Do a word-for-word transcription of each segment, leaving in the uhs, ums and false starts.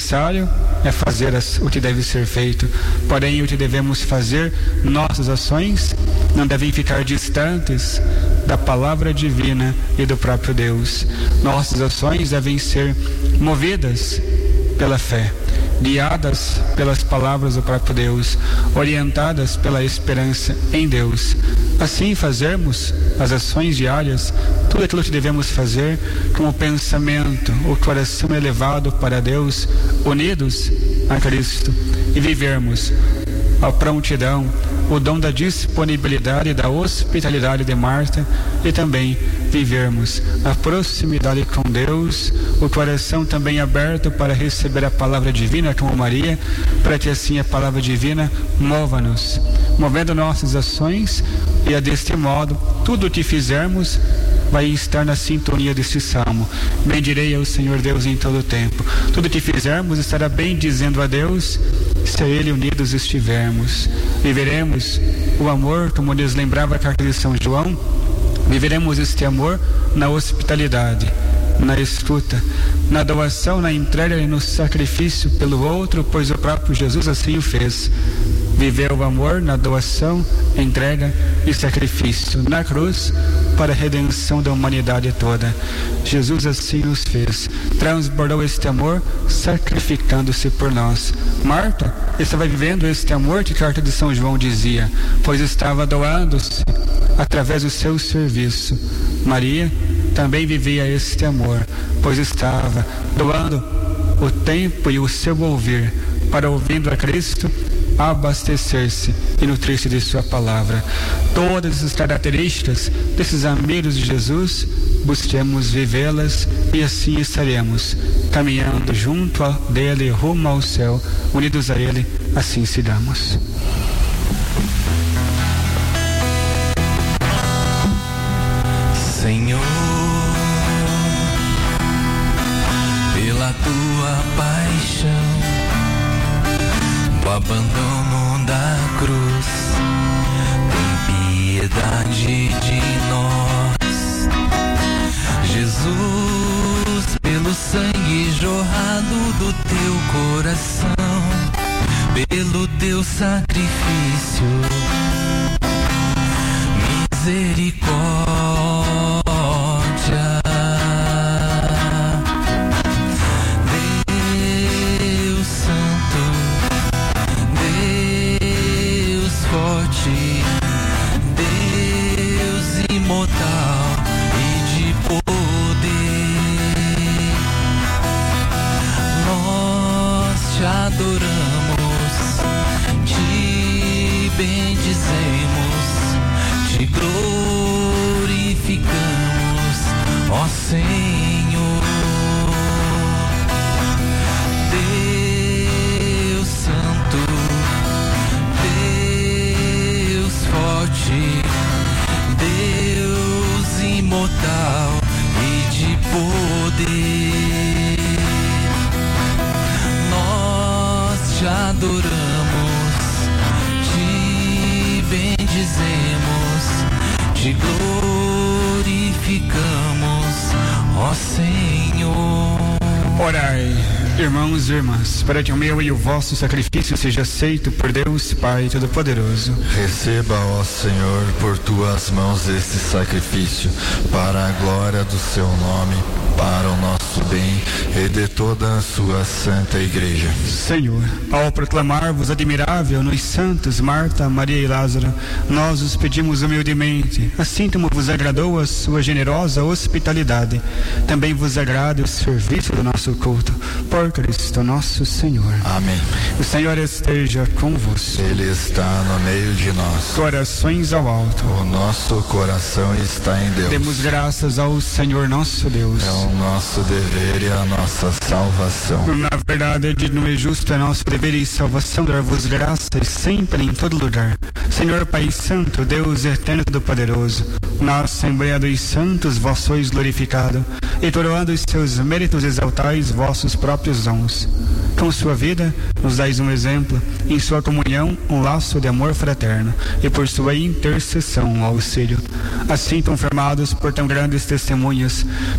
necessário é fazer o que deve ser feito, porém o que devemos fazer, nossas ações não devem ficar distantes da palavra divina e do próprio Deus. Nossas ações devem ser movidas pela fé, guiadas pelas palavras do próprio Deus, orientadas pela esperança em Deus. Assim fazermos as ações diárias, tudo aquilo que devemos fazer com o pensamento, o coração elevado para Deus, unidos a Cristo, e vivermos a prontidão, o dom da disponibilidade e da hospitalidade de Marta, e também vivermos a proximidade com Deus, o coração também aberto para receber a palavra divina como Maria, para que assim a palavra divina mova-nos, movendo nossas ações, e a deste modo tudo o que fizermos vai estar na sintonia deste salmo. Bendirei ao Senhor Deus em todo o tempo. Tudo o que fizermos estará bem dizendo a Deus, se a Ele unidos estivermos. Viveremos o amor, como nos lembrava a carta de São João, viveremos este amor na hospitalidade, na escuta, na doação, na entrega e no sacrifício pelo outro, pois o próprio Jesus assim o fez. Viveu o amor na doação, entrega e sacrifício na cruz para a redenção da humanidade toda. Jesus assim nos fez, transbordou este amor sacrificando-se por nós. Marta estava vivendo este amor que a carta de São João dizia, pois estava doando-se através do seu serviço. Maria também vivia este amor, pois estava doando o tempo e o seu ouvir para, ouvindo a Cristo, abastecer-se e nutrir-se de sua palavra. Todas essas características desses amigos de Jesus, busquemos vivê-las, e assim estaremos caminhando junto a dele, rumo ao céu, unidos a ele, assim sigamos. Senhor, pela tua paixão, o abandono da cruz, tem piedade de nós. Jesus, pelo sangue jorrado do teu coração, pelo teu sacrifício, misericórdia. Deus imortal e de poder, nós te adoramos, te bendizemos, te glorificamos, ó Senhor. Deus Santo, forte, Deus imortal e de poder, nós te adoramos, te bendizemos, te glorificamos, ó Senhor. Orai, irmãos e irmãs, para que o meu e o vosso sacrifício seja aceito por Deus Pai Todo-Poderoso. Receba, ó Senhor, por tuas mãos este sacrifício, para a glória do seu nome, para o nosso bem e de toda a sua santa igreja. Senhor, ao proclamar-vos admirável nos santos Marta, Maria e Lázaro, nós os pedimos humildemente, assim como vos agradou a sua generosa hospitalidade, também vos agrade o serviço do nosso culto, por Cristo nosso Senhor. Amém. O Senhor esteja convosco. Ele está no meio de nós. Corações ao alto. O nosso coração está em Deus. Demos graças ao Senhor nosso Deus. É o nosso dever e a nossa salvação. Na verdade, é digno e justo, é nosso dever e salvação dar-vos graças sempre em todo lugar. Senhor Pai Santo, Deus eterno e todo-poderoso, na Assembleia dos Santos vós sois glorificado, e coroando os seus méritos exaltais vossos próprios dons. Com sua vida, nos dais um exemplo, em sua comunhão, um laço de amor fraterno, e por sua intercessão, um auxílio. Assim, confirmados por tão grandes testemunhas, corremos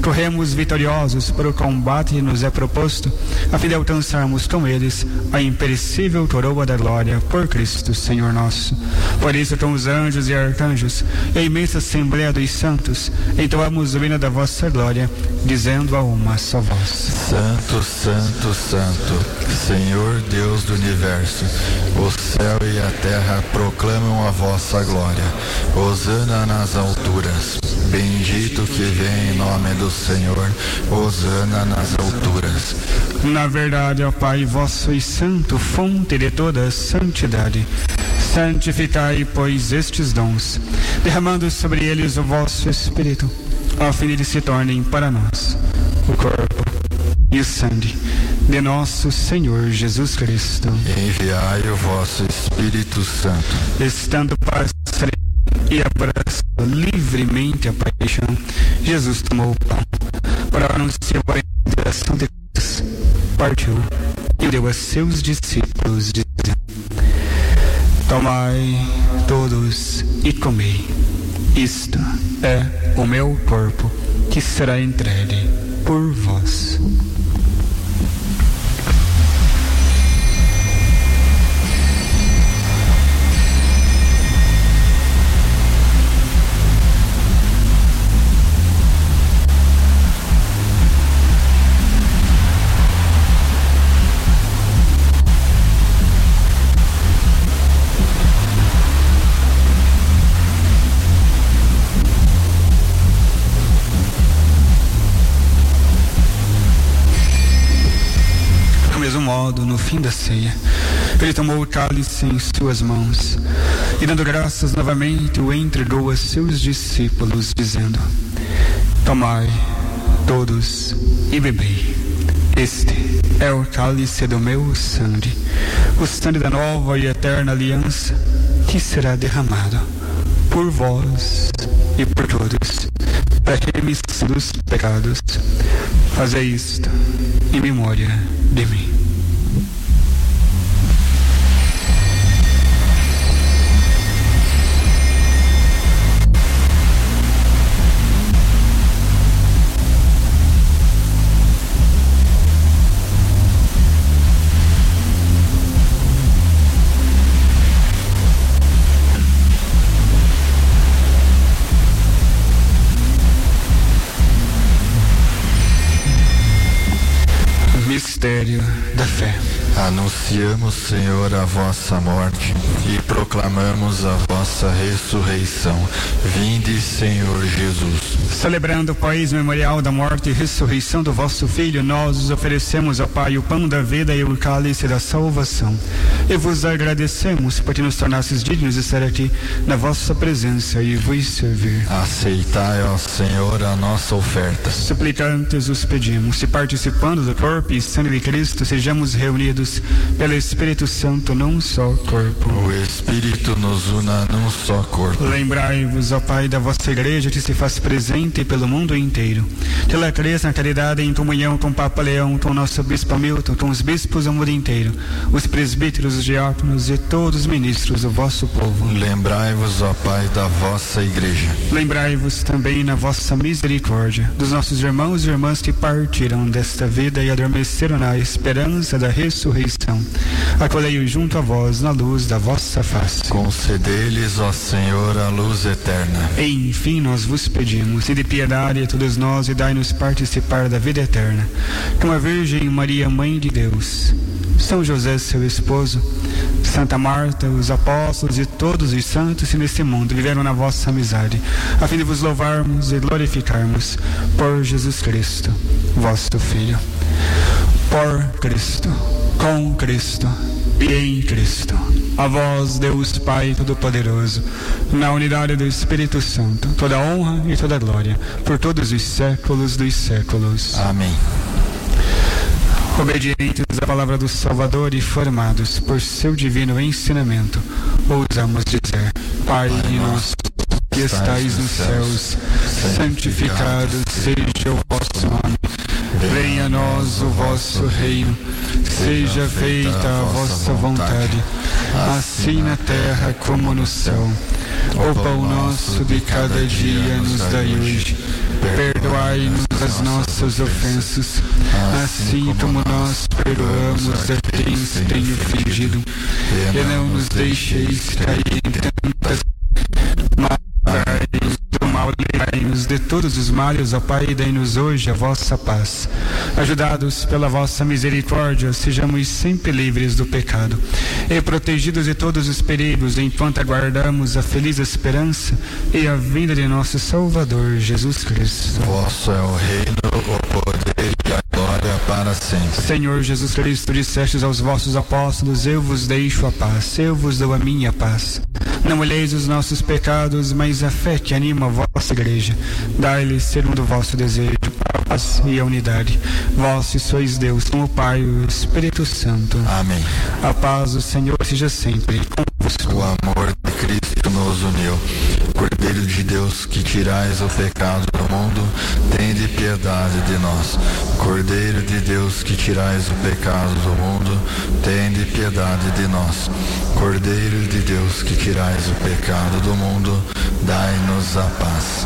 sejamos vitoriosos para o combate que nos é proposto, a fim de alcançarmos com eles a imperecível coroa da glória, por Cristo Senhor nosso. Por isso, com os anjos e arcanjos e a imensa assembleia dos santos, entoamos o hino da vossa glória, dizendo a uma só voz: Santo, Santo, Santo, Senhor Deus do universo, o céu e a terra proclamam a vossa glória. Hosana nas alturas. Bendito que vem em nome do Senhor. Hosana nas alturas. Na verdade, ó Pai, vós sois santo, fonte de toda a santidade. Santificai, pois, estes dons, derramando sobre eles o vosso Espírito, a fim de que se tornem para nós o corpo e o sangue de nosso Senhor Jesus Cristo. Enviai o vosso Espírito Santo. Estando para ser e abraçando livremente a paixão, Jesus tomou o pão, para anunciar a ação de Deus, partiu e deu a seus discípulos, dizendo: Tomai todos e comei. Isto é o meu corpo, que será entregue por vós. No fim da ceia, ele tomou o cálice em suas mãos e, dando graças novamente, o entregou a seus discípulos, dizendo: Tomai todos e bebei. Este é o cálice do meu sangue, o sangue da nova e eterna aliança, que será derramado por vós e por todos para a remissão dos pecados. Fazei isto em memória de mim. Mistério da fé. Anunciamos, Senhor, a vossa morte e proclamamos a vossa ressurreição. Vinde, Senhor Jesus. Celebrando, pois, o memorial da morte e ressurreição do vosso Filho, nós oferecemos ao Pai o pão da vida e o cálice da salvação. E vos agradecemos porque nos tornastes dignos de estar aqui na vossa presença e vos servir. Aceitai, ó Senhor, a nossa oferta. Suplicantes os pedimos, se participando do corpo e sangue de Cristo, sejamos reunidos pelo Espírito Santo num só corpo. O Espírito nos una num só corpo. Lembrai-vos, ó Pai, da vossa igreja que se faz presente pelo mundo inteiro. Que ela cresça na caridade em comunhão com o Papa Leão, com o nosso Bispo Hamilton, com os bispos do mundo inteiro, os presbíteros, os diáconos e todos os ministros do vosso povo. Lembrai-vos, ó Pai, da vossa igreja. Lembrai-vos também na vossa misericórdia dos nossos irmãos e irmãs que partiram desta vida e adormeceram na esperança da ressurreição. Acolhei-os junto a vós na luz da vossa face. Concedei-lhes, ó Senhor, a luz eterna. E, enfim, nós vos pedimos, e de piedade a todos nós, e dai-nos participar da vida eterna, com a Virgem Maria, Mãe de Deus, São José, seu esposo, Santa Marta, os apóstolos e todos os santos que neste mundo viveram na vossa amizade, a fim de vos louvarmos e glorificarmos por Jesus Cristo, vosso Filho. Por Cristo, com Cristo e em Cristo. A vós, Deus Pai Todo-Poderoso, na unidade do Espírito Santo, toda honra e toda glória, por todos os séculos dos séculos. Amém. Obedientes à palavra do Salvador e formados por seu divino ensinamento, ousamos dizer: Pai nosso, que estais nos céus, santificado seja o vosso nome. Venha a nós o vosso reino, seja feita a vossa vontade, assim na terra como no céu. O pão nosso de cada dia nos dai hoje. perdoai-nos as nossas ofensas, assim como nós perdoamos a quem nos tem ofendido, e não nos deixeis cair em tentação, mas livrai-nos do mal, livrai-nos de todos os males, ó Pai, e dai-nos hoje a vossa paz. Ajudados pela vossa misericórdia, sejamos sempre livres do pecado e protegidos de todos os perigos, enquanto aguardamos a feliz esperança e a vinda de nosso Salvador, Jesus Cristo. Vosso é o reino, o poder e a glória para sempre. Senhor Jesus Cristo, dissestes aos vossos apóstolos: eu vos deixo a paz, eu vos dou a minha paz. Não olheis os nossos pecados, mas a fé que anima a vossa igreja. Dai-lhes segundo o vosso desejo, a paz e a unidade. Vós sois Deus, com o Pai e o Espírito Santo. Amém. A paz do Senhor seja sempre convosco. O amor de Cristo nos uniu. Cordeiro de Deus, que tirais o pecado do mundo, tende piedade de nós. Cordeiro de Deus, que tirais o pecado do mundo, tende piedade de nós. Cordeiro de Deus, que tirais o pecado do mundo, dai-nos a paz.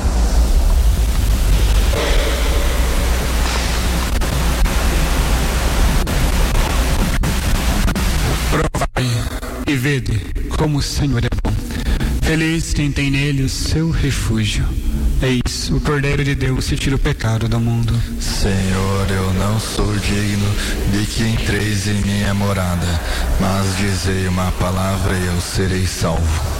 Provai e vede como o Senhor é bom. Feliz quem tem nele o seu refúgio. Eis o Cordeiro de Deus que tira o pecado do mundo. Senhor, eu não sou digno de que entreis em minha morada, mas dizei uma palavra e eu serei salvo.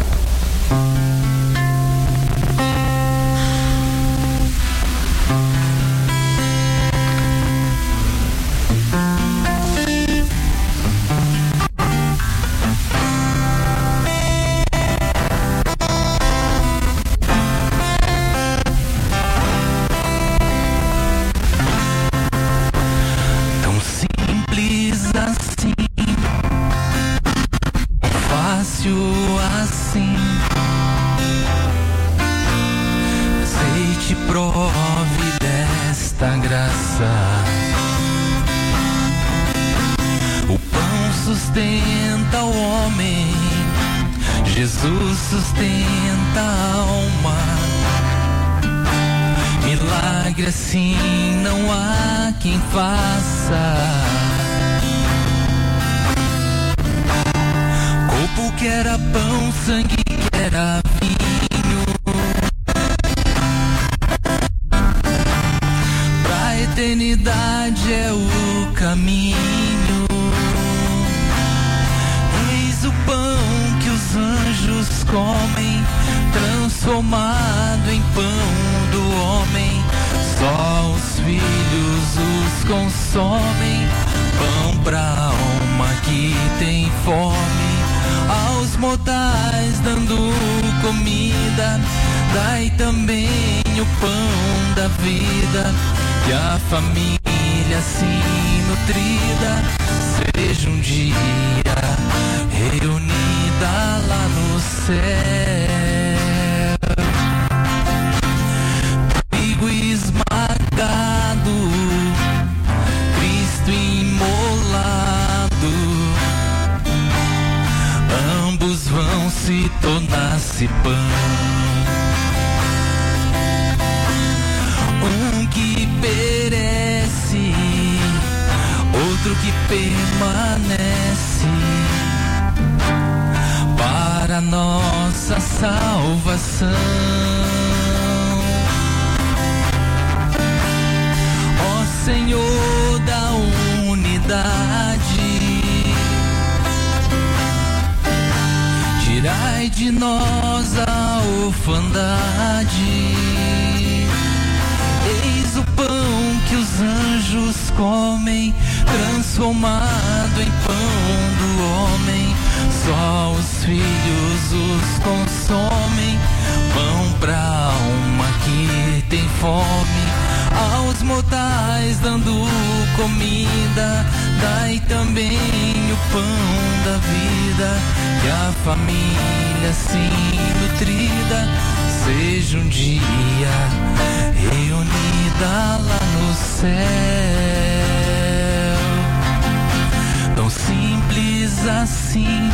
Jesus sustenta a alma. Milagre assim não há quem faça. Corpo que era pão, sangue que era vinho, pra eternidade é o caminho. Eis o pão que os anjos comem, transformado em pão do homem. Só os filhos os consomem, pão pra alma que tem fome. Aos mortais dando comida, dai também o pão da vida. E a família assim nutrida seja um dia reunida lá no céu. Trigo esmagado, Cristo imolado, ambos vão se tornar-se pão. Um que perece, outro que permanece, para nossa salvação. Ó Senhor da unidade, tirai de nós a orfandade. Eis o pão que os anjos comem, transformado em pão do homem. Só os filhos os consomem, pão pra alma que tem fome. Aos mortais dando comida, dai também o pão da vida. Que a família assim nutrida seja um dia reunida lá no céu. Tão simples assim,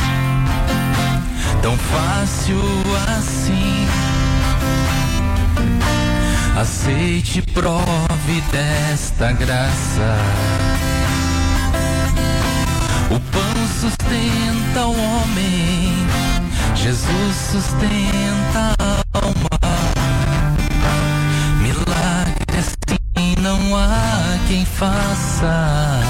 tão fácil assim, aceite e prove desta graça. O pão sustenta o homem, Jesus sustenta a alma. Milagre assim não há quem faça.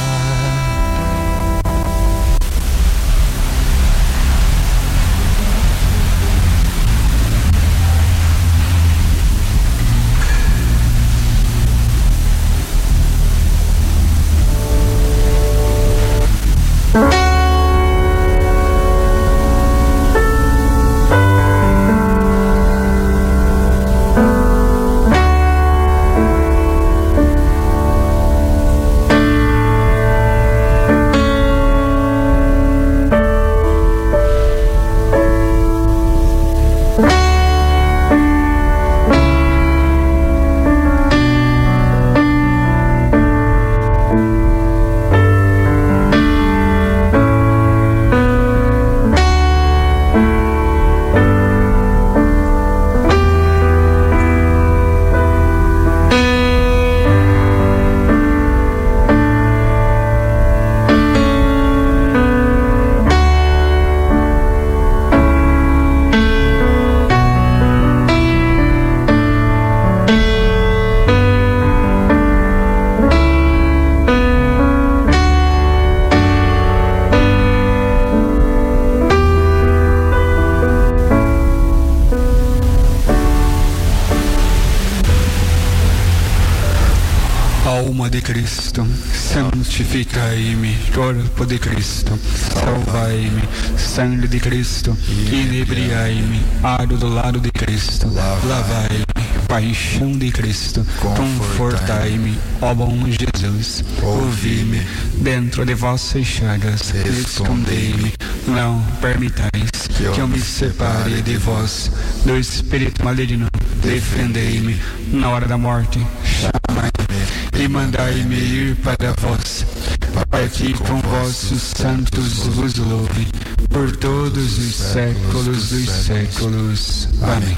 Alma de Cristo, santificai-me. Corpo de Cristo, salvai-me. Sangue de Cristo, inebriai-me. Aro do lado de Cristo, lavai-me. Paixão de Cristo, confortai-me. Ó bom Jesus, ouvi-me. Dentro de vossas chagas, escondei-me. Não permitais que eu me separe de vós. Do espírito maligno, defendei-me. Na hora da morte, chamai-me e mandai-me ir para vós, para que com vossos santos vos louve por todos os séculos dos séculos. Amém.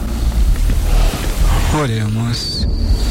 Oremos.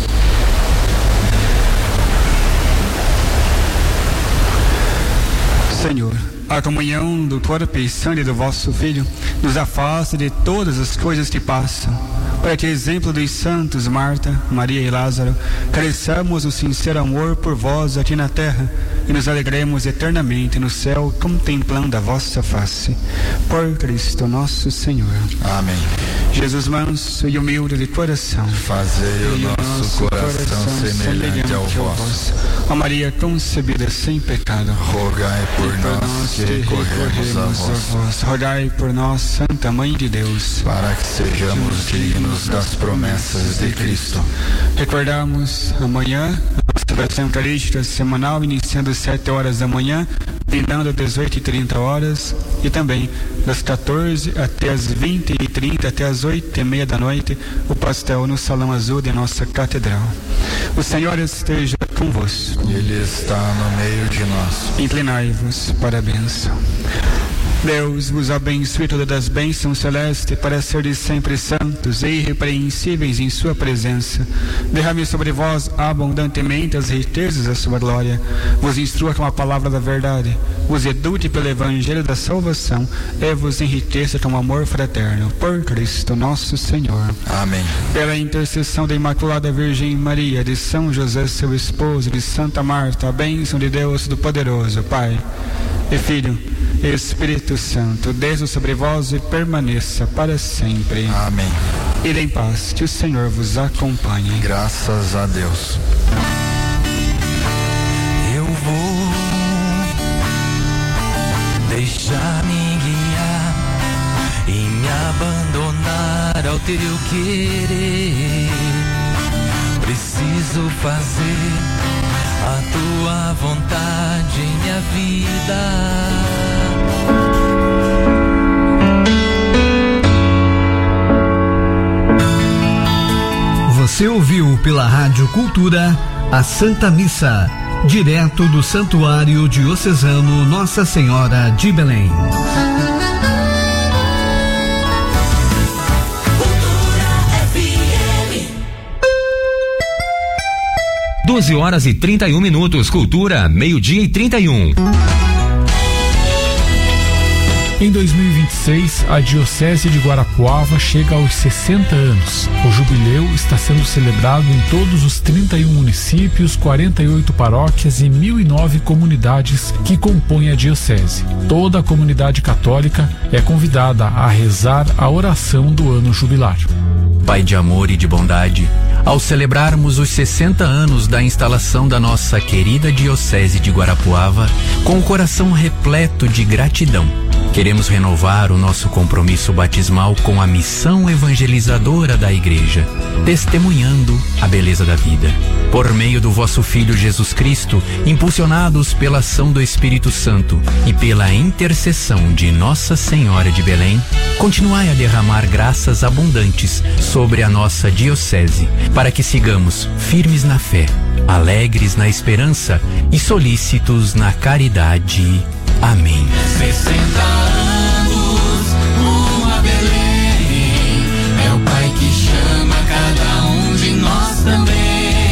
Senhor, a comunhão do corpo e sangue do vosso Filho nos afasta de todas as coisas que passam, para que, exemplo dos santos Marta, Maria e Lázaro, cresçamos o sincero amor por vós aqui na terra e nos alegremos eternamente no céu, contemplando a vossa face. Por Cristo nosso Senhor. Amém. Jesus manso e humilde de coração, fazei o nosso, nosso coração, coração semelhante ao vosso. Ó Maria concebida sem pecado, rogai por, por nós, nós que recorremos a vós. Rogai por nós, Santa Mãe de Deus, para que sejamos dignos das promessas de Cristo. Recordamos amanhã a oração eucarística semanal, iniciando às sete horas da manhã, terminando às dezoito e trinta horas, e também das quatorze até as vinte e trinta, até as oito e meia da noite, o pastel no Salão Azul de nossa Catedral. O Senhor esteja convosco. Ele está no meio de nós. Inclinai-vos para a bênção. Deus vos abençoe todas as bênçãos celestes, para seres sempre santos e irrepreensíveis em sua presença. Derrame sobre vós abundantemente as riquezas da sua glória. Vos instrua com a palavra da verdade. Vos eduque pelo evangelho da salvação e vos enriqueça com amor fraterno. Por Cristo nosso Senhor. Amém. Pela intercessão da Imaculada Virgem Maria, de São José seu esposo, de Santa Marta, a bênção de Deus do Poderoso, Pai e Filho, Espírito Santo, desça sobre vós e permaneça para sempre. Amém. Ide em paz, que o Senhor vos acompanhe. Graças a Deus. Eu vou deixar-me guiar e me abandonar ao teu querer. Preciso fazer a tua vontade em minha vida. Você ouviu pela Rádio Cultura a Santa Missa, direto do Santuário Diocesano Nossa Senhora de Belém. doze horas e trinta e um minutos. Cultura, meio-dia e trinta e um. Em dois mil e vinte e seis, a Diocese de Guarapuava chega aos sessenta anos. O jubileu está sendo celebrado em todos os trinta e um municípios, quarenta e oito paróquias e mil e nove comunidades que compõem a Diocese. Toda a comunidade católica é convidada a rezar a oração do ano jubilar. Pai de amor e de bondade, ao celebrarmos os sessenta anos da instalação da nossa querida Diocese de Guarapuava, com o coração repleto de gratidão, queremos renovar o nosso compromisso batismal com a missão evangelizadora da Igreja, testemunhando a beleza da vida. Por meio do vosso Filho Jesus Cristo, impulsionados pela ação do Espírito Santo e pela intercessão de Nossa Senhora de Belém, continuai a derramar graças abundantes sobre a nossa Diocese, para que sigamos firmes na fé, alegres na esperança e solícitos na caridade. Amém. sessenta anos, uma Belém, é o Pai que chama cada um de nós também.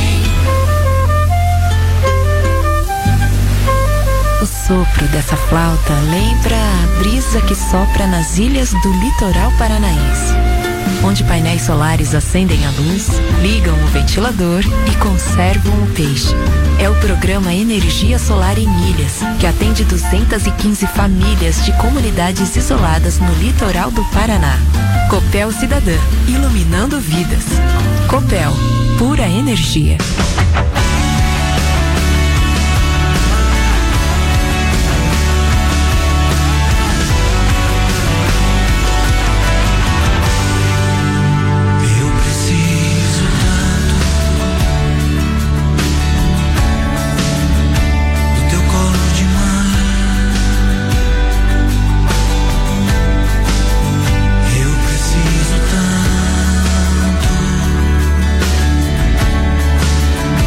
O sopro dessa flauta lembra a brisa que sopra nas ilhas do litoral paranaense, onde painéis solares acendem a luz, ligam o ventilador e conservam o peixe. É o programa Energia Solar em Ilhas, que atende duzentas e quinze famílias de comunidades isoladas no litoral do Paraná. Copel Cidadã, iluminando vidas. Copel, pura energia. Eu preciso tanto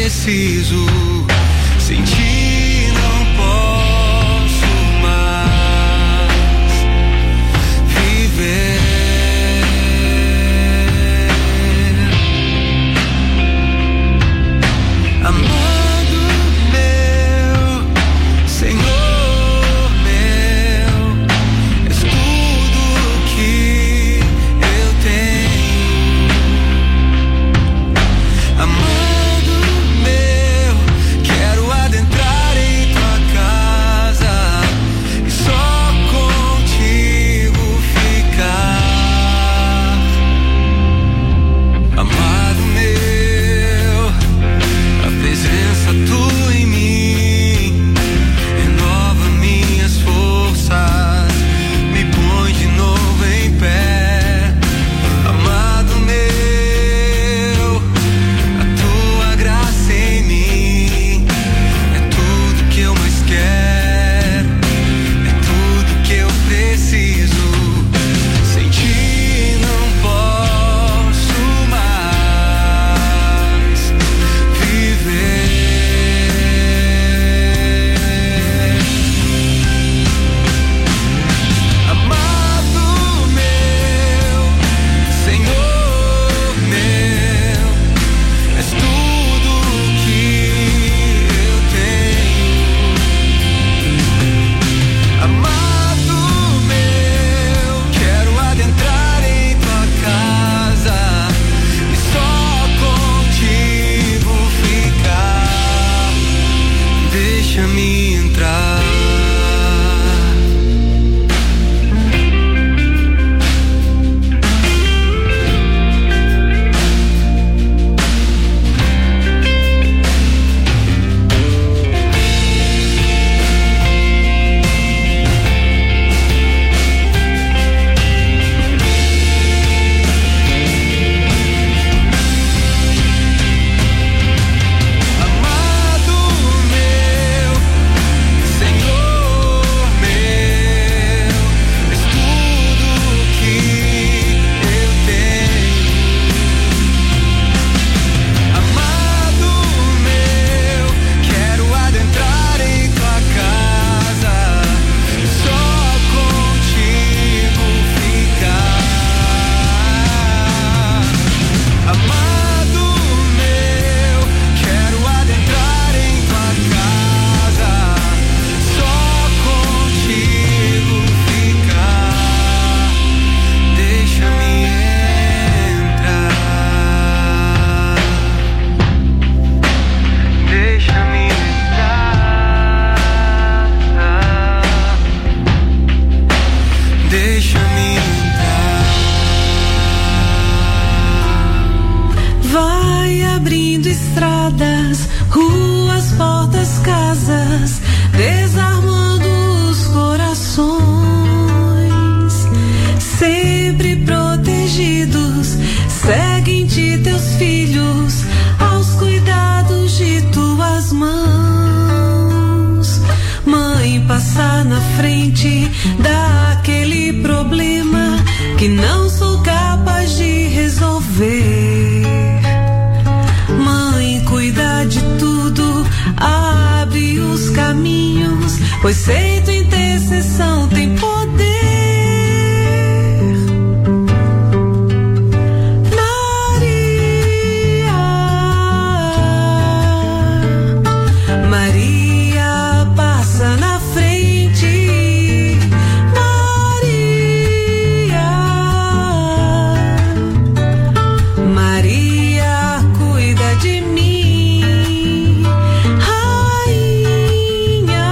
preciso. Sem ti não posso mais viver. Amado meu, Senhor meu, és tudo que eu tenho. Amado meu, quero adentrar em tua casa e só contigo ficar. Amado meu, a presença tua em mim renova minhas forças, me põe de novo em pé. Amado meu, a tua graça em mim é tudo que eu mais quero, é tudo que eu preciso. Sem ti não posso mais viver. Amado meu, Senhor meu, és tudo que eu tenho. Amado meu, quero adentrar em tua casa e só contigo ficar. Deixa-me entrar. Amado meu, Senhor meu, és tudo que eu tenho. Amado meu, quero adentrar em tua casa e só contigo ficar. Amado meu, quero adentrar em tua casa, só contigo ficar. Deixa-me entrar. Deixa-me entrar. Deixa-me entrar. Vai abrindo estradas, ruas, portas, casas, desarmando os corações, sempre protegidos. Segue em ti teus filhos, aos cuidados de tuas mãos. Mãe, passa na frente daquele problema que não sou capaz de resolver. Mãe, cuida de tudo, abre os caminhos, pois sei tua intercessão tem poder. Maria, Maria, passa na frente. Maria, Maria, cuida de mim. Rainha,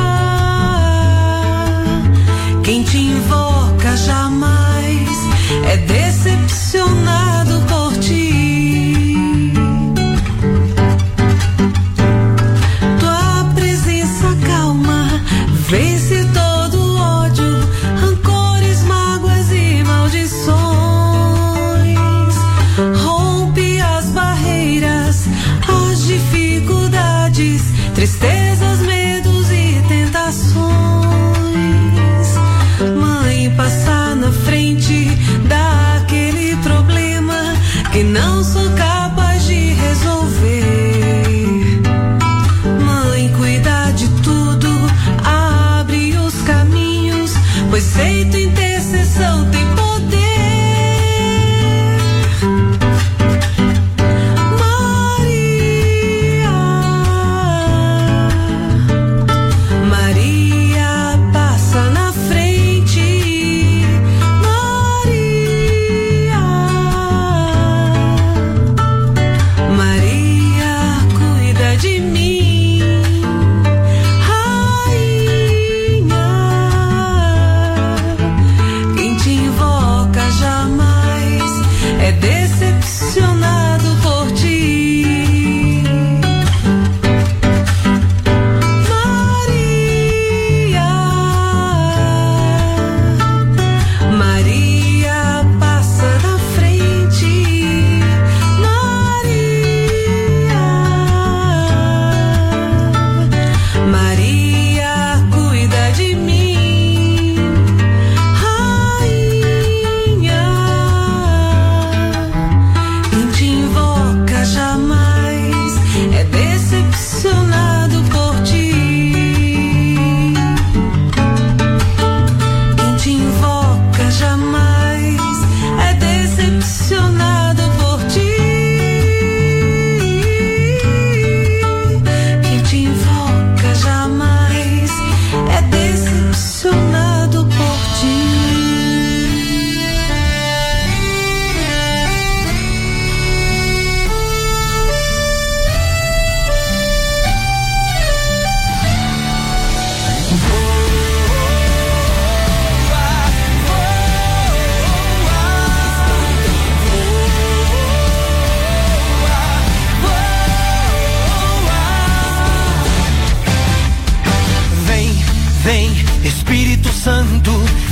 quem te invoca jamais é decepcionado por ti. Tua presença calma vence todo ódio, rancores, mágoas e maldições. Rompe as barreiras, as dificuldades, tristezas, medos e tentações. Mãe, passa na frente daquele problema que não sou capaz de resolver.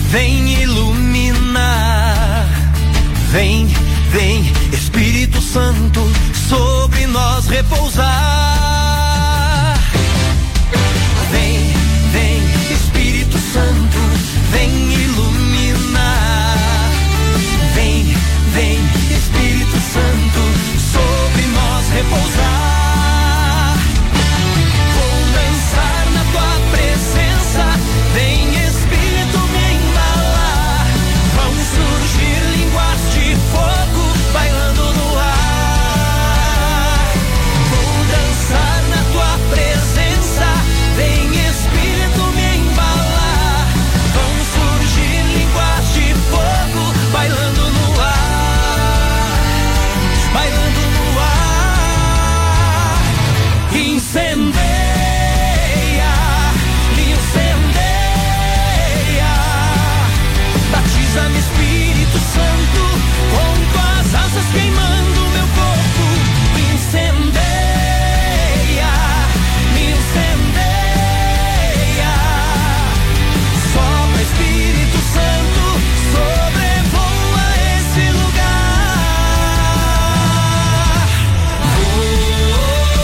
vem iluminar. Vem, vem, Espírito Santo, sobre nós repousar. Vem, vem, Espírito Santo, vem iluminar. Vem, vem, Espírito Santo, sobre nós repousar. Vou dançar na tua presença, vem Espírito me embalar. Vão surgir línguas de fogo bailando no ar. Vou dançar na tua presença, vem Espírito me embalar. Vão surgir línguas de fogo bailando no ar, bailando no ar. Incendeia, incendeia, batiza-me Espírito Santo, com tuas asas queimando meu corpo. Incendeia, incendeia, sopra Espírito Santo, sobrevoa esse lugar. Voa,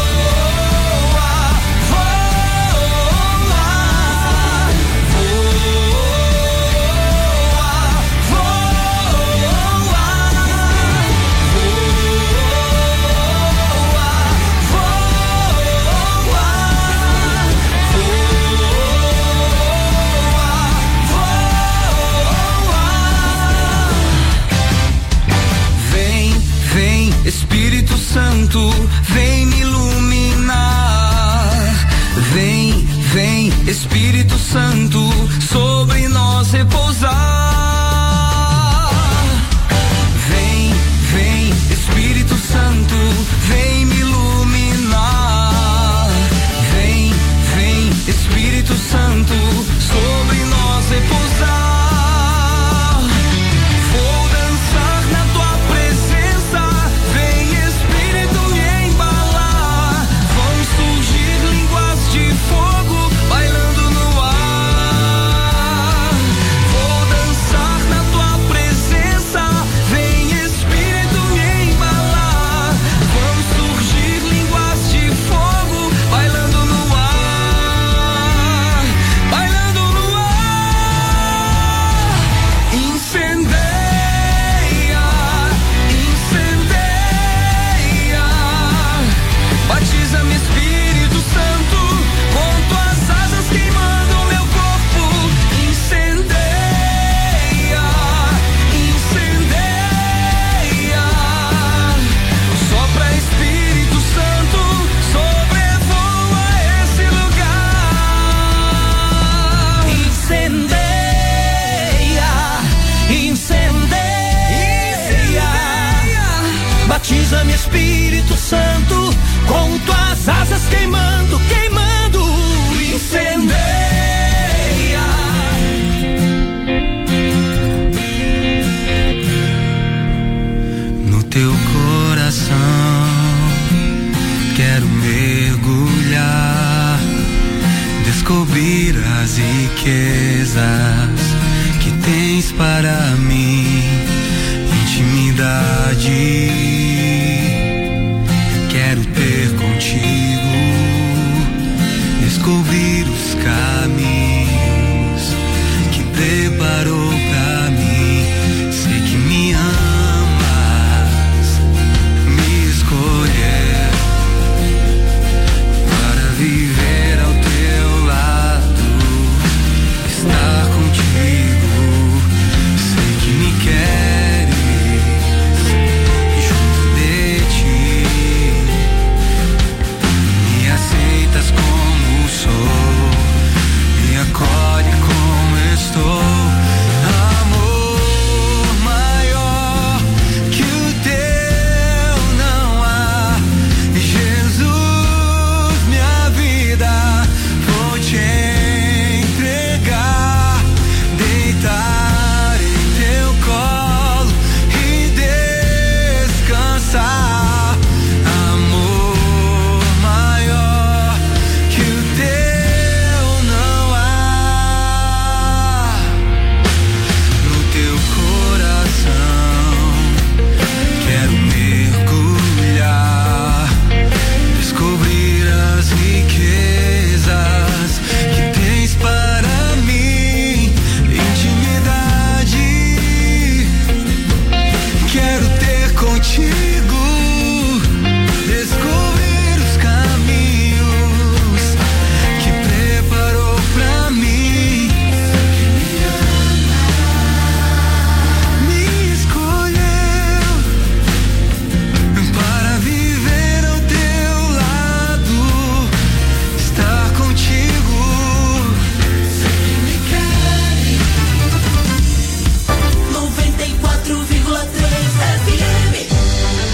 vem, vem, Espírito Santo, vem me iluminar. Vem, vem, Espírito Santo, sobre nós repousar. Vem, vem, Espírito Santo, vem me iluminar. Vem, vem, Espírito Santo, sobre nós repousar. Vou dançar na tua presença, vem Espírito me embalar. Vão surgir línguas de fogo bailando no ar. Vou dançar na tua presença, vem Espírito me embalar. Vão surgir línguas de fogo bailando no ar, bailando no ar. Incendeia, incendeia, batiza-me Espírito Santo, com tuas asas queimando meu corpo. Incendeia, incendeia, sopra Espírito Santo, sobrevoa esse lugar. Incendeia, incendeia, batiza-me Espírito Santo, com tuas asas queimando, queimando. Incendeia. No teu coração quero mergulhar, descobrir as riquezas que tens para mim, intimidade quero ter contigo, descobrir os caminhos que preparou pra mim. Sei que me amas, me escolher para viver ao teu lado, estar contigo. Sei que me queres junto de ti, me aceitas como sou, me acolhe como estou.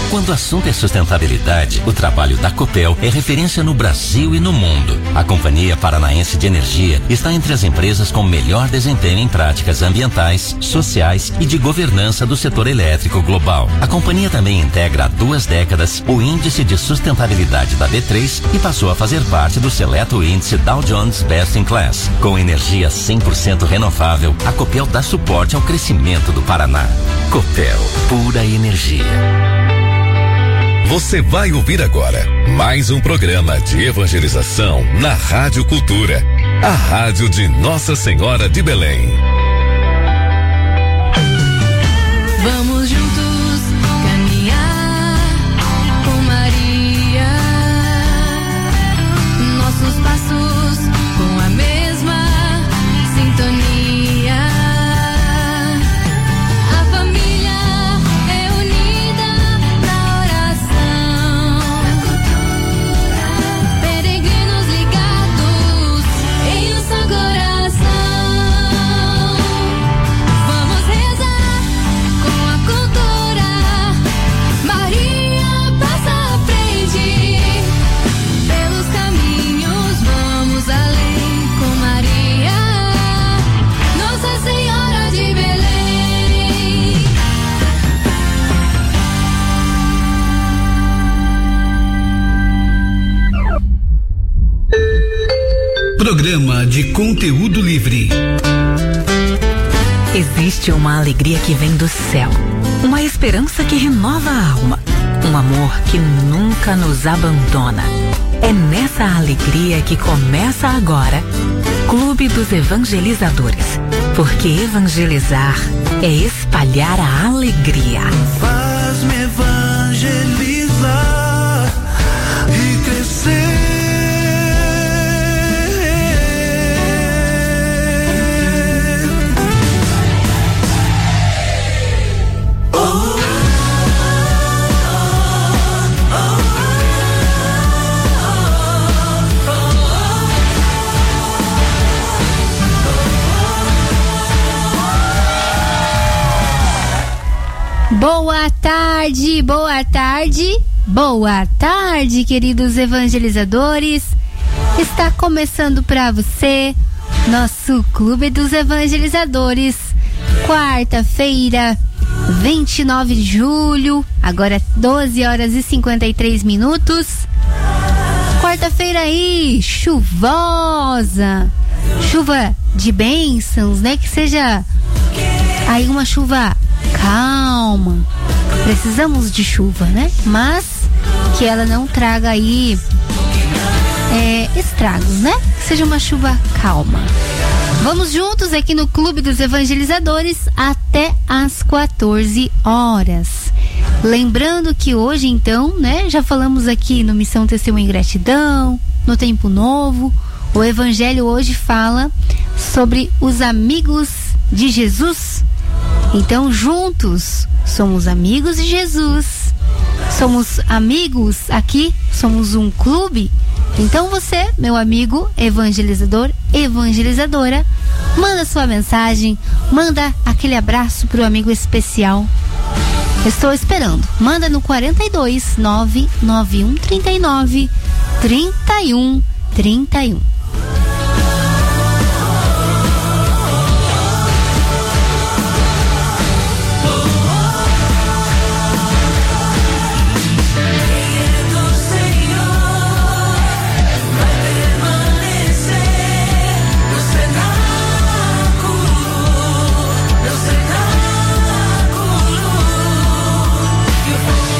Quando o assunto é sustentabilidade, o trabalho da Copel é referência no Brasil e no mundo. A Companhia Paranaense de Energia está entre as empresas com melhor desempenho em práticas ambientais, sociais e de governança do setor elétrico global. A companhia também integra há duas décadas o Índice de Sustentabilidade da B três e passou a fazer parte do seleto índice Dow Jones Best in Class. Com energia cem por cento renovável, a Copel dá suporte ao crescimento do Paraná. Copel, pura energia. Você vai ouvir agora mais um programa de evangelização na Rádio Cultura, a rádio de Nossa Senhora de Belém. Vamos juntos caminhar com Maria, nossos passos com a mesma sintonia. Programa de conteúdo livre. Existe uma alegria que vem do céu, uma esperança que renova a alma, um amor que nunca nos abandona. É nessa alegria que começa agora Clube dos Evangelizadores, porque evangelizar é espalhar a alegria. Faz-me evangelizar e crescer. Boa tarde, boa tarde, boa tarde, queridos evangelizadores. Está começando para você nosso Clube dos Evangelizadores. Quarta-feira, vinte e nove de julho, agora doze horas e cinquenta e três minutos. Quarta-feira aí, chuvosa, chuva de bênçãos, né? Que seja aí uma chuva calma. Precisamos de chuva, né? Mas que ela não traga aí é, estragos, né? Que seja uma chuva calma. Vamos juntos aqui no Clube dos Evangelizadores até às quatorze horas. Lembrando que hoje, então, né? Já falamos aqui no Missão Testemunho e Gratidão, no Tempo Novo. O Evangelho hoje fala sobre os amigos de Jesus. Então, juntos, somos amigos de Jesus, somos amigos aqui, somos um clube. Então você, meu amigo evangelizador, evangelizadora, manda sua mensagem, manda aquele abraço pro amigo especial. Estou esperando. Manda no quarenta e dois, nove nove um, trinta e nove, trinta e um, trinta e um.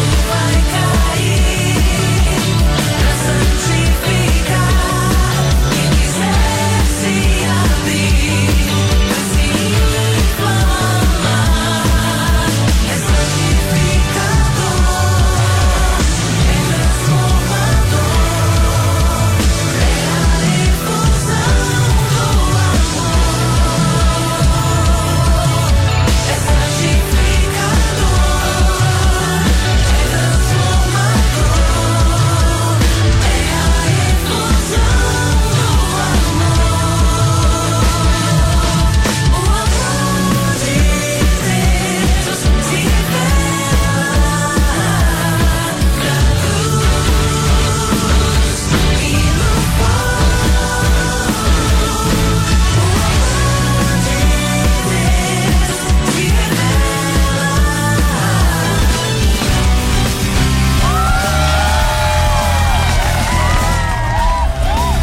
Santificar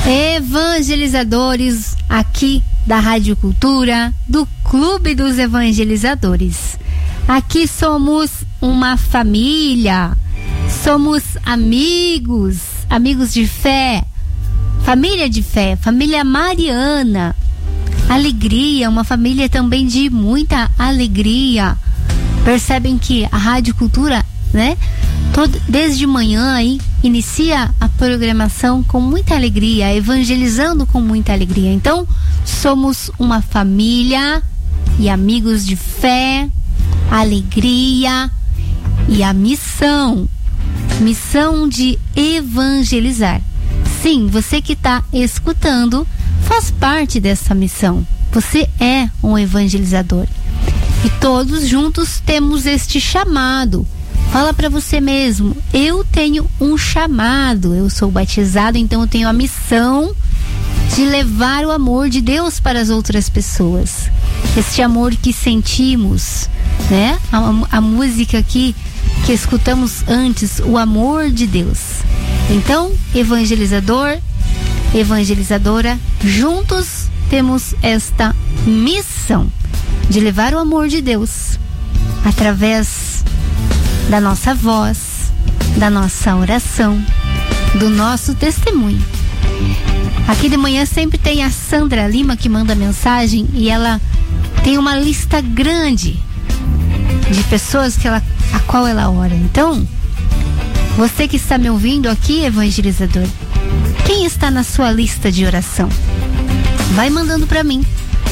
Evangelizadores aqui da Rádio Cultura, do Clube dos Evangelizadores. Aqui somos uma família, somos amigos, amigos de fé, família de fé, família mariana, alegria, uma família também de muita alegria. Percebem que a Rádio Cultura, né, todo, desde manhã aí, inicia a programação com muita alegria, evangelizando com muita alegria. Então, somos uma família e amigos de fé, alegria e a missão, missão de evangelizar. Sim, você que está escutando faz parte dessa missão. Você é um evangelizador. E todos juntos temos este chamado. Fala para você mesmo, eu tenho um chamado, eu sou batizado, então eu tenho a missão de levar o amor de Deus para as outras pessoas. Este amor que sentimos, né? A, a música aqui que escutamos antes, o amor de Deus. Então, evangelizador, evangelizadora, juntos temos esta missão de levar o amor de Deus através da nossa voz, da nossa oração, do nosso testemunho. Aqui de manhã sempre tem a Sandra Lima que manda mensagem e ela tem uma lista grande de pessoas que ela, a qual ela ora. Então, você que está me ouvindo aqui, evangelizador, quem está na sua lista de oração? Vai mandando para mim.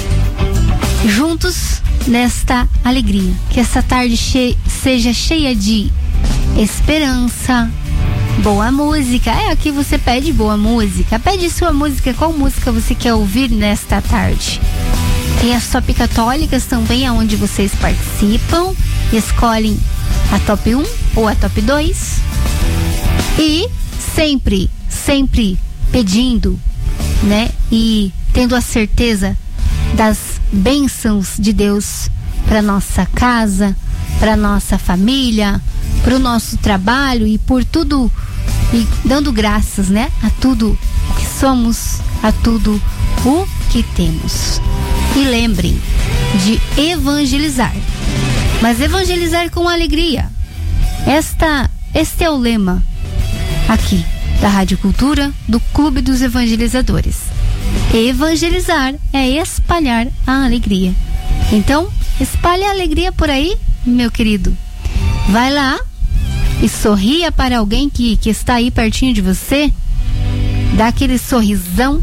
Juntos nesta alegria, que essa tarde che- seja cheia de esperança, boa música. É, aqui você pede boa música. Pede sua música, qual música você quer ouvir nesta tarde? Tem as top católicas também, aonde vocês participam, escolhem a top um ou a top dois. E sempre, sempre pedindo, né? E tendo a certeza das bênçãos de Deus para nossa casa, para nossa família, para o nosso trabalho e por tudo, e dando graças, né, a tudo o que somos, a tudo o que temos. E lembrem de evangelizar, mas evangelizar com alegria. Esta, este é o lema aqui da Rádio Cultura, do Clube dos Evangelizadores. Evangelizar é espalhar a alegria. Então, espalhe a alegria por aí, meu querido. Vai lá e sorria para alguém que, que está aí pertinho de você. Dá aquele sorrisão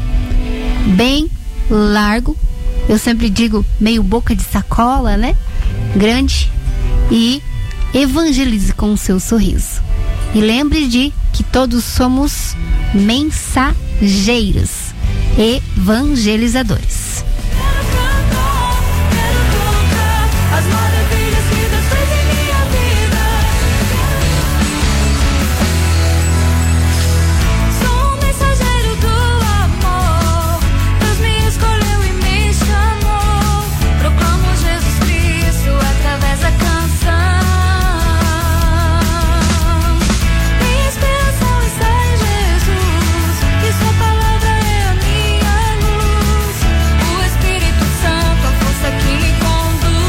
bem largo. Eu sempre digo meio boca de sacola, né? Grande. E evangelize com o seu sorriso. E lembre de que todos somos mensageiros, evangelizadores. As maravilhas que Deus fez em minha vida. Sou um mensageiro do amor. Deus me escolheu e me chamou. Proclamo Jesus Cristo através da canção. Minha inspiração está em Jesus, e sua palavra é a minha luz. O Espírito Santo, a força que me conduz.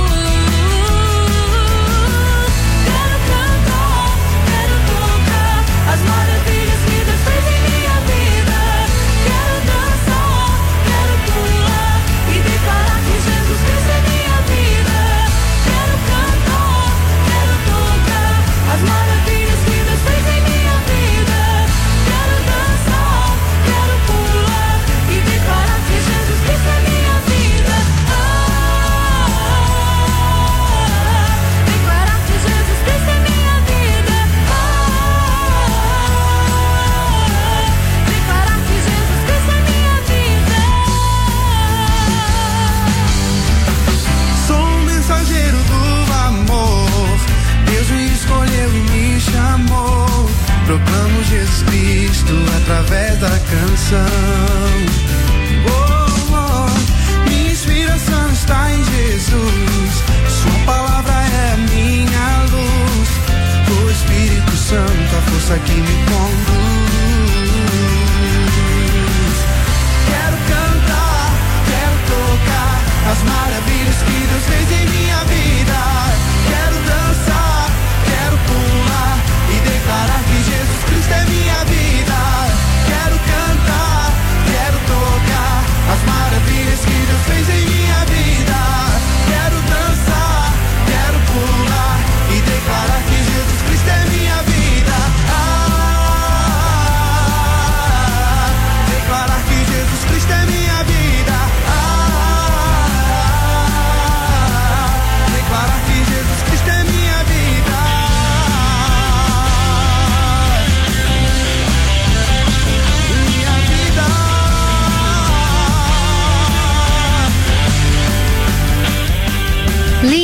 As maravilhas que Deus fez em minha vida. Quero dançar, quero pular e declarar que Jesus Cristo é minha vida. Quero cantar, quero tocar as maravilhas que Deus fez em minha vida. Quero dançar, quero pular e declarar que Jesus Cristo é minha vida. Ah, declarar que Jesus Cristo é minha vida. Declarar que Jesus Cristo é minha vida. Sou um mensageiro do amor. Deus me escolheu e me chamou. Proclamo Jesus Cristo através da canção. Oh, oh. Minha inspiração está em Jesus. Sua palavra é a minha luz. O Espírito Santo, a força que me conduz.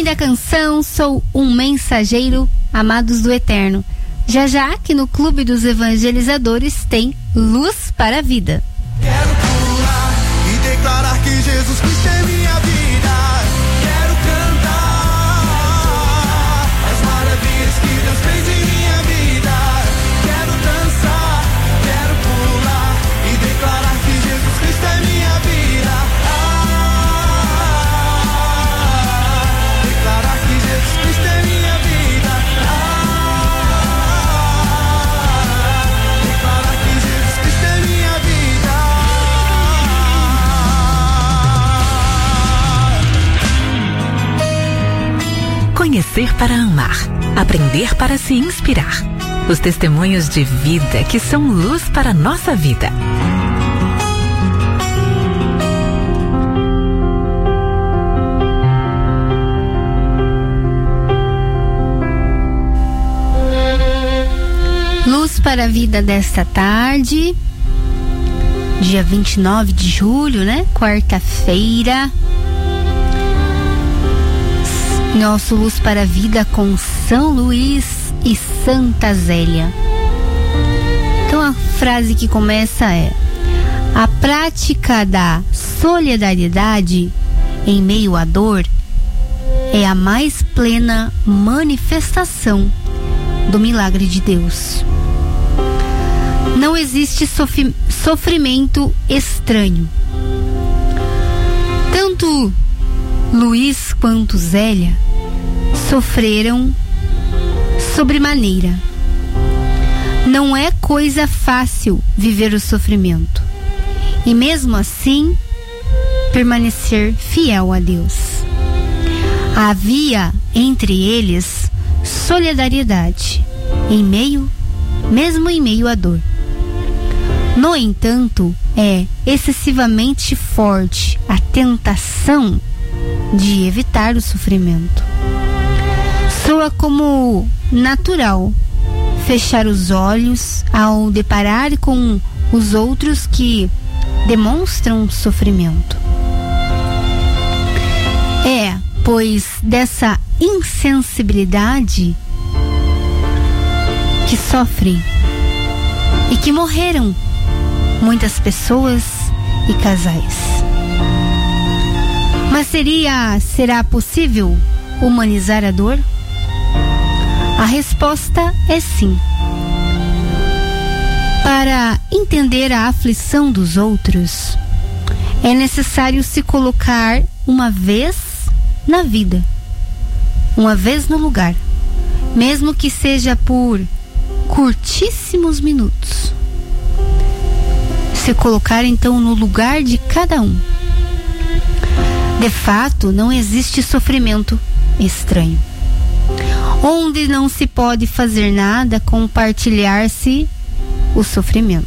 nome da canção Sou um Mensageiro, Amados do Eterno. Já já que no Clube dos Evangelizadores tem Luz para a Vida. Quero pular e declarar que Jesus Cristo é minha vida. Quero cantar as maravilhas que Deus fez em minha vida. Quero dançar, quero pular e declarar que Jesus Cristo é minha vida. Ah, declarar que Jesus Cristo é minha vida. Ah, declarar que Jesus Cristo é minha vida. Conhecer para amar, aprender para se inspirar. Os testemunhos de vida que são luz para a nossa vida. Luz para a Vida desta tarde, dia vinte e nove de julho, né? Quarta-feira. Nosso Luz para a Vida com São Luís e Santa Zélia. Então a frase que começa é: a prática da solidariedade em meio à dor é a mais plena manifestação do milagre de Deus. Não existe sofri- sofrimento estranho. Tanto Luís quanto Zélia sofreram sobremaneira. Não é coisa fácil viver o sofrimento e mesmo assim permanecer fiel a Deus. Havia entre eles solidariedade em meio, mesmo em meio à dor. No entanto, é excessivamente forte a tentação de evitar o sofrimento. Soa como natural fechar os olhos ao deparar com os outros que demonstram sofrimento. É, pois, dessa insensibilidade que sofrem e que morreram muitas pessoas e casais. Mas seria, será possível humanizar a dor? A resposta é sim. Para entender a aflição dos outros, é necessário se colocar uma vez na vida, uma vez no lugar, mesmo que seja por curtíssimos minutos. Se colocar então no lugar de cada um. De fato, não existe sofrimento estranho. Onde não se pode fazer nada, compartilhar-se o sofrimento.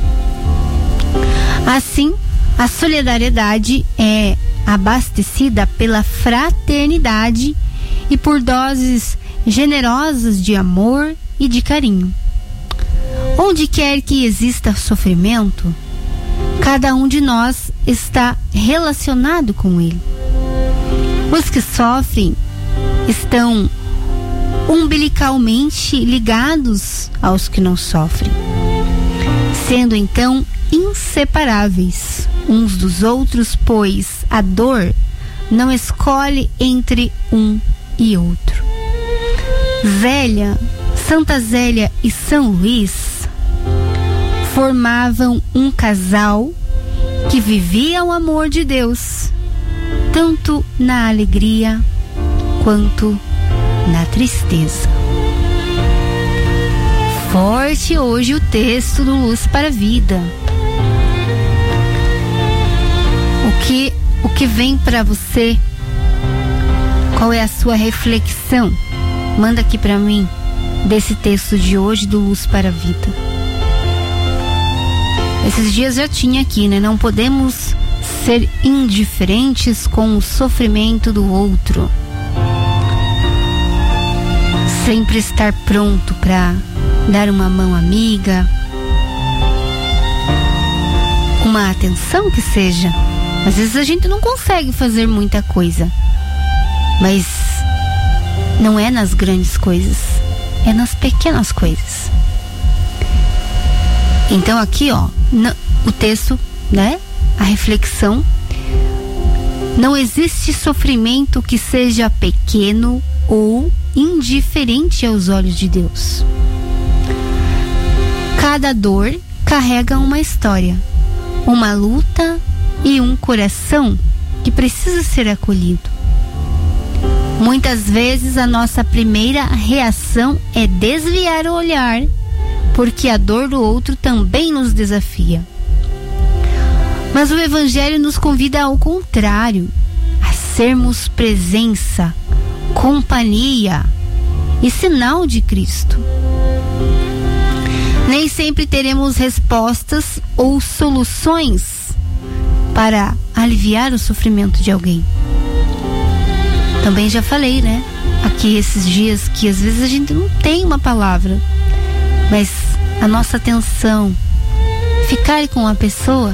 Assim, a solidariedade é abastecida pela fraternidade e por doses generosas de amor e de carinho. Onde quer que exista sofrimento, cada um de nós está relacionado com ele. Os que sofrem estão umbilicalmente ligados aos que não sofrem, sendo então inseparáveis uns dos outros, pois a dor não escolhe entre um e outro. Zélia, Santa Zélia e São Luís formavam um casal que vivia o amor de Deus, tanto na alegria quanto na tristeza. Forte hoje o texto do Luz para a Vida. O que, o que vem para você? Qual é a sua reflexão? Manda aqui para mim desse texto de hoje do Luz para a Vida. Esses dias já tinha aqui, né? Não podemos ser indiferentes com o sofrimento do outro. Sempre estar pronto para dar uma mão amiga, uma atenção que seja. Às vezes a gente não consegue fazer muita coisa, mas não é nas grandes coisas, é nas pequenas coisas. Então aqui, ó, no, o texto, né? A reflexão: não existe sofrimento que seja pequeno ou indiferente aos olhos de Deus. Cada dor carrega uma história, uma luta e um coração que precisa ser acolhido. Muitas vezes a nossa primeira reação é desviar o olhar, porque a dor do outro também nos desafia. Mas o Evangelho nos convida ao contrário, a sermos presença, companhia e sinal de Cristo. Nem sempre teremos respostas ou soluções para aliviar o sofrimento de alguém. Também já falei, né? Aqui esses dias que às vezes a gente não tem uma palavra, mas a nossa atenção, ficar com a pessoa,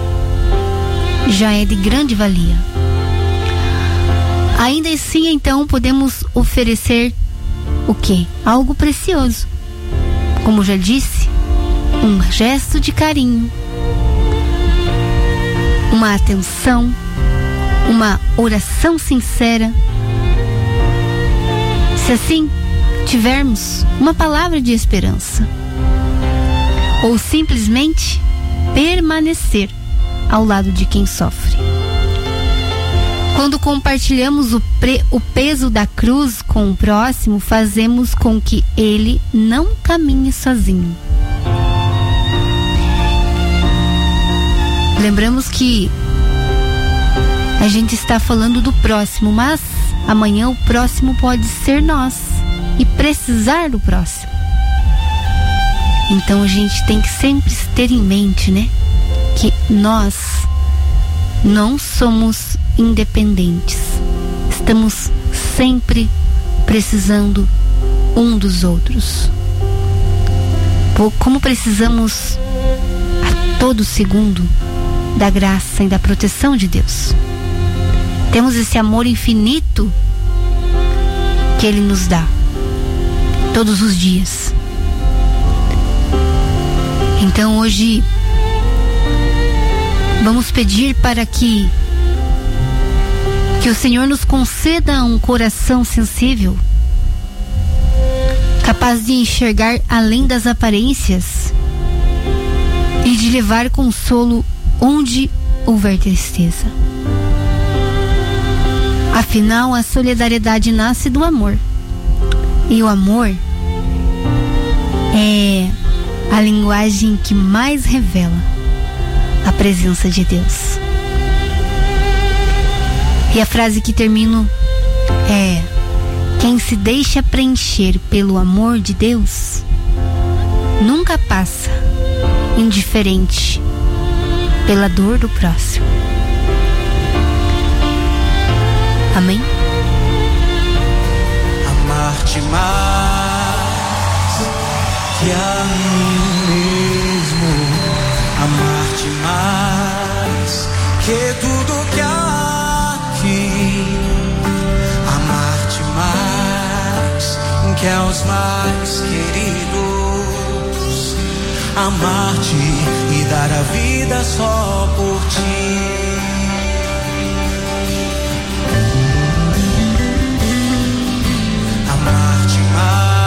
já é de grande valia. Ainda assim, então, podemos oferecer o quê? Algo precioso. Como já disse, um gesto de carinho, uma atenção, uma oração sincera. Se assim tivermos uma palavra de esperança, ou simplesmente permanecer ao lado de quem sofre. Quando compartilhamos o, pre, o peso da cruz com o próximo, fazemos com que ele não caminhe sozinho. Lembramos que a gente está falando do próximo, mas amanhã o próximo pode ser nós e precisar do próximo. Então a gente tem que sempre ter em mente, né, que nós não somos independentes. Estamos sempre precisando um dos outros. Como precisamos a todo segundo da graça e da proteção de Deus. Temos esse amor infinito que Ele nos dá todos os dias. Então hoje vamos pedir para que que o Senhor nos conceda um coração sensível, capaz de enxergar além das aparências e de levar consolo onde houver tristeza. Afinal, a solidariedade nasce do amor. E o amor é a linguagem que mais revela a presença de Deus. E a frase que termino é: quem se deixa preencher pelo amor de Deus nunca passa indiferente pela dor do próximo. Amém? Amar-te mais que a mim mesmo, amar-te mais que tudo que há aqui, amar-te mais que aos mais queridos, amar-te e dar a vida só por ti. Amar-te mais